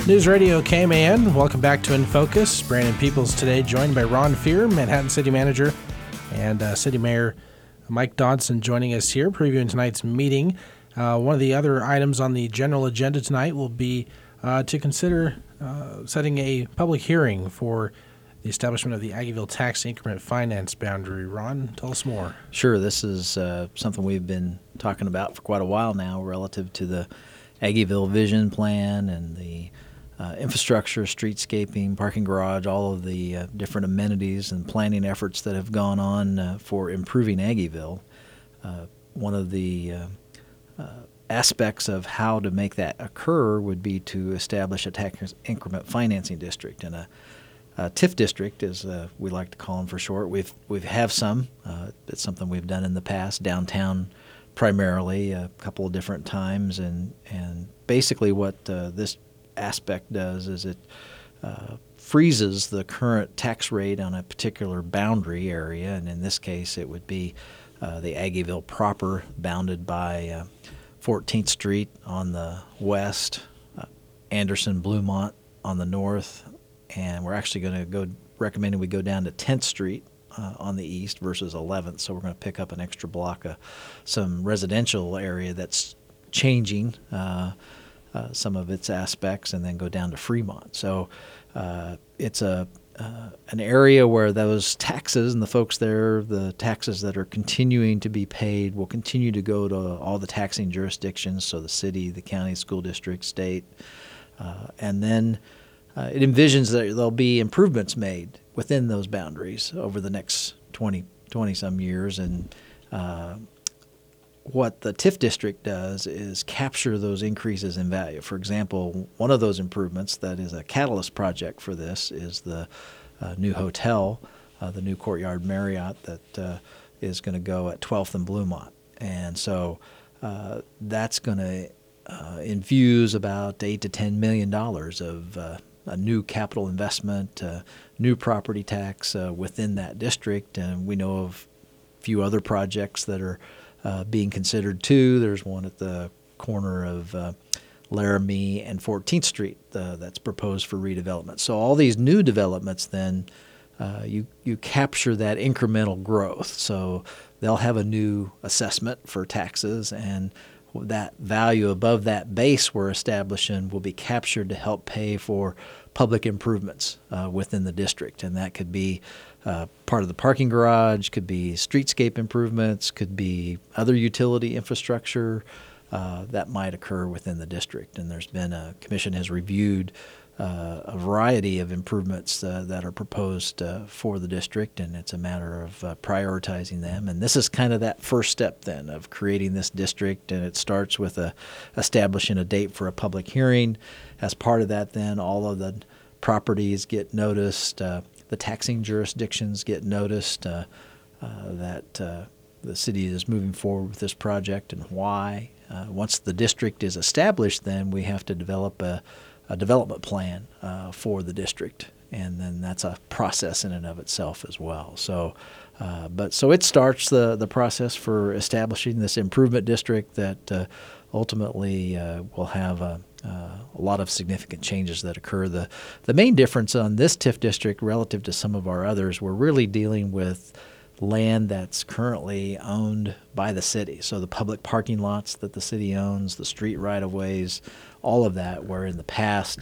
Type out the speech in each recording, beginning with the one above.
News Radio KMAN, welcome back to In Focus. Brandon Peoples today, joined by Ron Fear, Manhattan City Manager, and City Mayor Mike Dodson joining us here, previewing tonight's meeting. One of the other items on the general agenda tonight will be to consider setting a public hearing for the establishment of the Aggieville tax increment finance boundary. Ron, tell us more. Sure. This is something we've been talking about for quite a while now relative to the Aggieville vision plan and the infrastructure, streetscaping, parking garage, all of the different amenities and planning efforts that have gone on for improving Aggieville. One of the aspects of how to make that occur would be to establish a tax increment financing district. And a TIF district, as we like to call them for short. We have some. It's something we've done in the past, downtown primarily, a couple of different times. And basically what this aspect does is it freezes the current tax rate on a particular boundary area, and in this case it would be the Aggieville proper, bounded by 14th Street on the west, Anderson, Bluemont on the north, and we're actually going to go recommending we go down to 10th Street on the east versus 11th, so we're going to pick up an extra block of some residential area that's changing some of its aspects, and then go down to Fremont. So it's an area where those taxes and the folks there, the taxes that are continuing to be paid, will continue to go to all the taxing jurisdictions, so the city, the county, school district, state. And then it envisions that there'll be improvements made within those boundaries over the next 20-some years. And what the TIF district does is capture those increases in value. For example, one of those improvements that is a catalyst project for this is the new hotel, the new Courtyard Marriott that is going to go at 12th and Bluemont. And so that's going to infuse about $8 to $10 million of a new capital investment, new property tax within that district. And we know of a few other projects that are being considered too. There's one at the corner of Laramie and 14th Street that's proposed for redevelopment. So all these new developments then, you capture that incremental growth. So they'll have a new assessment for taxes, and that value above that base we're establishing will be captured to help pay for public improvements within the district. And that could be part of the parking garage, could be streetscape improvements, could be other utility infrastructure that might occur within the district. And there's been a commission has reviewed a variety of improvements that are proposed for the district, and it's a matter of prioritizing them. And this is kind of that first step then of creating this district, and it starts with establishing a date for a public hearing. As part of that, then all of the properties get noticed, the taxing jurisdictions get noticed that the city is moving forward with this project and why. Once the district is established, then we have to develop a development plan for the district, and then that's a process in and of itself as well. So, so it starts the process for establishing this improvement district that ultimately will have a lot of significant changes that occur. The main difference on this TIF district relative to some of our others, we're really dealing with land that's currently owned by the city. So the public parking lots that the city owns, the street right-of-ways, all of that, where in the past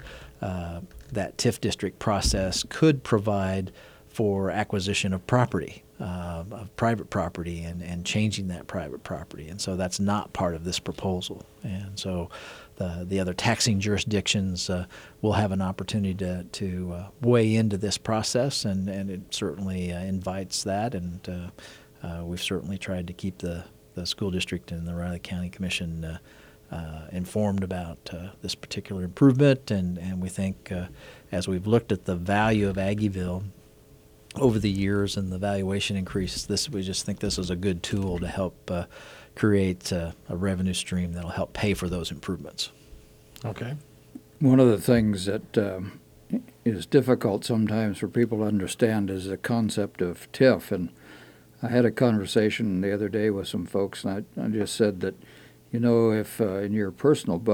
that TIF district process could provide for acquisition of property, of private property, and changing that private property. And so that's not part of this proposal. And so the other taxing jurisdictions will have an opportunity to weigh into this process, and it certainly invites that. And we've certainly tried to keep the school district and the Riley County Commission informed about this particular improvement. And we think as we've looked at the value of Aggieville over the years and the valuation increases, we just think this is a good tool to help create a revenue stream that'll help pay for those improvements. Okay. One of the things that is difficult sometimes for people to understand is the concept of TIF. And I had a conversation the other day with some folks, and I just said that, if in your personal budget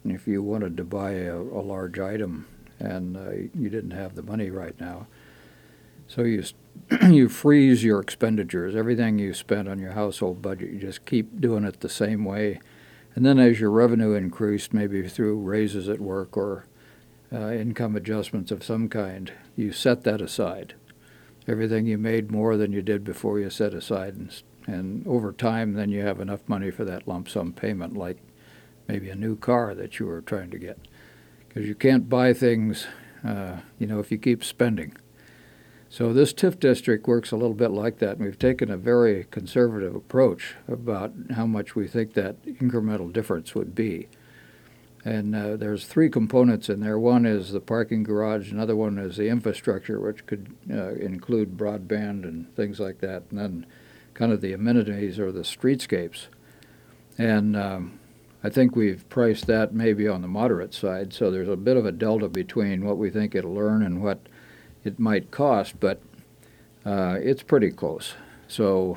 if you wanted to buy a large item and you didn't have the money right now. So you freeze your expenditures. Everything you spend on your household budget, you just keep doing it the same way. And then as your revenue increased, maybe through raises at work or income adjustments of some kind, you set that aside. Everything you made more than you did before you set aside. And over time, then you have enough money for that lump sum payment, like maybe a new car that you were trying to get. Because you can't buy things, if you keep spending. So this TIF district works a little bit like that, and we've taken a very conservative approach about how much we think that incremental difference would be. And there's three components in there. One is the parking garage, another one is the infrastructure, which could include broadband and things like that, and then kind of the amenities or the streetscapes. And I think we've priced that maybe on the moderate side, so there's a bit of a delta between what we think it'll earn and what it might cost, but it's pretty close. So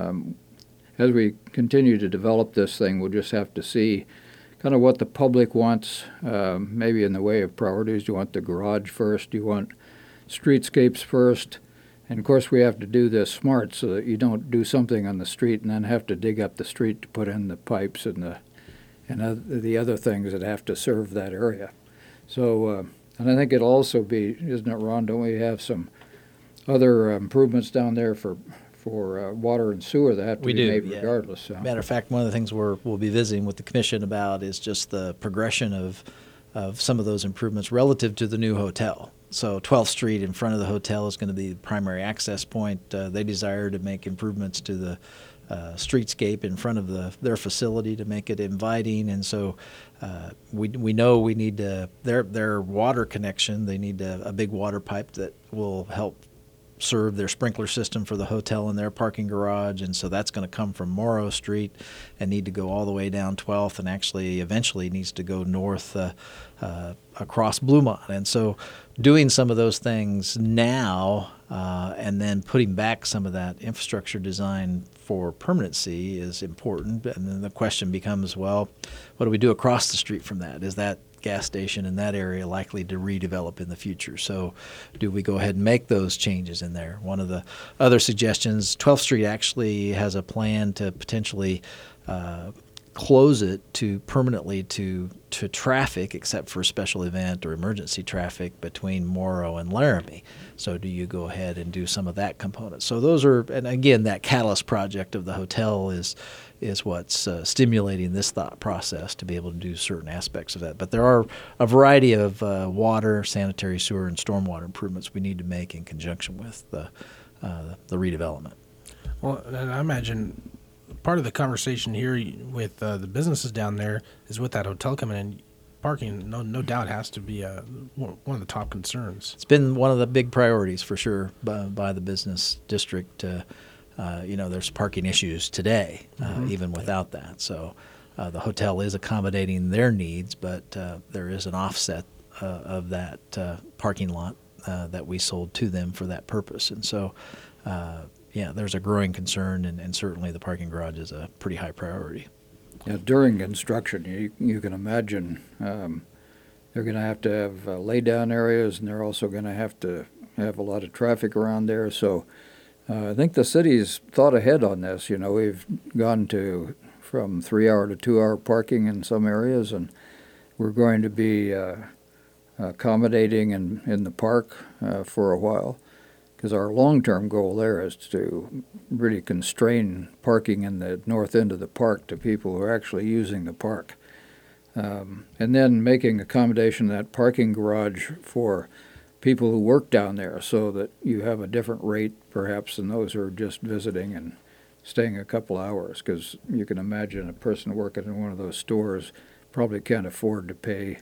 as we continue to develop this thing, we'll just have to see kind of what the public wants, maybe in the way of priorities. Do you want the garage first? Do you want streetscapes first? And of course, we have to do this smart so that you don't do something on the street and then have to dig up the street to put in the pipes and the other things that have to serve that area. So. And I think it'll also be, isn't it, Ron? Don't we have some other improvements down there for water and sewer that have to be made regardless? So. Matter of fact, one of the things we'll be visiting with the commission about is just the progression of some of those improvements relative to the new hotel. So 12th Street in front of the hotel is going to be the primary access point. They desire to make improvements to the streetscape in front of their facility to make it inviting, and so we know we need their water connection. They need a big water pipe that will help serve their sprinkler system for the hotel and their parking garage, and so that's going to come from Morrow Street and need to go all the way down 12th, and actually eventually needs to go north across Bluemont. And so doing some of those things now and then putting back some of that infrastructure design for permanency is important. And then the question becomes, well, what do we do across the street from that? Is that gas station in that area likely to redevelop in the future? So do we go ahead and make those changes in there? One of the other suggestions, 12th Street actually has a plan to potentially close it to permanently to traffic except for special event or emergency traffic between Morrow and Laramie. So do you go ahead and do some of that component? So those are, and again, that catalyst project of the hotel is what's stimulating this thought process to be able to do certain aspects of that. But there are a variety of water, sanitary sewer, and stormwater improvements we need to make in conjunction with the redevelopment. Well, and I imagine part of the conversation here with the businesses down there is with that hotel coming in. Parking, no doubt, has to be one of the top concerns. It's been one of the big priorities for sure by the business district. There's parking issues today, even without that. So the hotel is accommodating their needs, but there is an offset of that parking lot that we sold to them for that purpose. And so, there's a growing concern, and certainly the parking garage is a pretty high priority. Yeah, during construction, you can imagine they're going to have lay-down areas, and they're also going to have a lot of traffic around there. So I think the city's thought ahead on this. We've gone from 3-hour to 2-hour parking in some areas, and we're going to be accommodating in the park for a while, because our long-term goal there is to really constrain parking in the north end of the park to people who are actually using the park. And then making accommodation in that parking garage for people who work down there so that you have a different rate perhaps than those who are just visiting and staying a couple hours, because you can imagine a person working in one of those stores probably can't afford to pay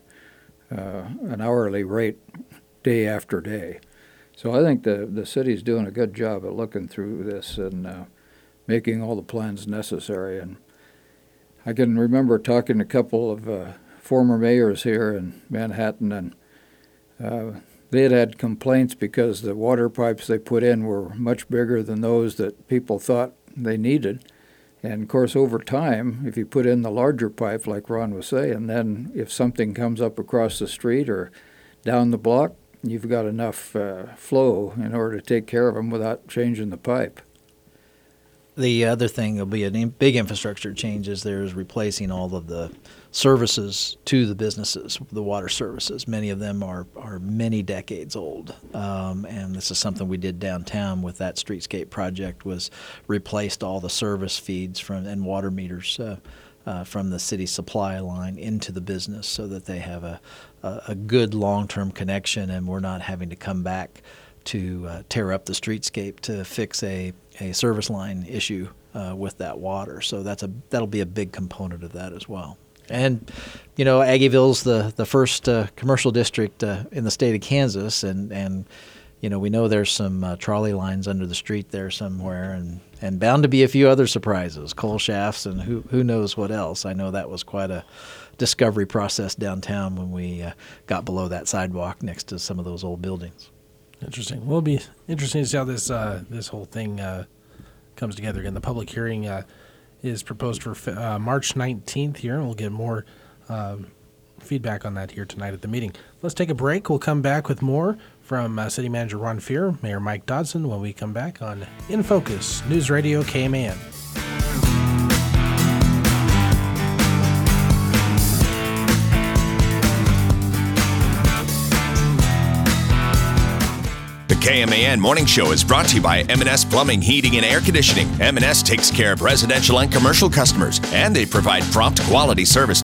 an hourly rate day after day. So I think the city's doing a good job at looking through this and making all the plans necessary. And I can remember talking to a couple of former mayors here in Manhattan, and they had complaints because the water pipes they put in were much bigger than those that people thought they needed. And of course, over time, if you put in the larger pipe, like Ron was saying, then if something comes up across the street or down the block, you've got enough flow in order to take care of them without changing the pipe. The other thing will be a big infrastructure change is there's replacing all of the services to the businesses, the water services. Many of them are many decades old, and this is something we did downtown with that streetscape project, was replaced all the service feeds and water meters from the city supply line into the business so that they have a good long-term connection, and we're not having to come back to tear up the streetscape to fix a service line issue with that water. So that'll be a big component of that as well. And, Aggieville's the first commercial district in the state of Kansas, and we know there's some trolley lines under the street there somewhere, and bound to be a few other surprises, coal shafts, and who knows what else. I know that was quite a discovery process downtown when we got below that sidewalk next to some of those old buildings. Interesting. Well, it'll be interesting to see how this whole thing comes together. Again, the public hearing is proposed for March 19th here, and we'll get more feedback on that here tonight at the meeting. Let's take a break. We'll come back with more from City Manager Ron Fear, Mayor Mike Dodson, when we come back on In Focus, News Radio KMAN. The KMAN Morning Show is brought to you by M&S Plumbing, Heating, and Air Conditioning. M&S takes care of residential and commercial customers, and they provide prompt quality service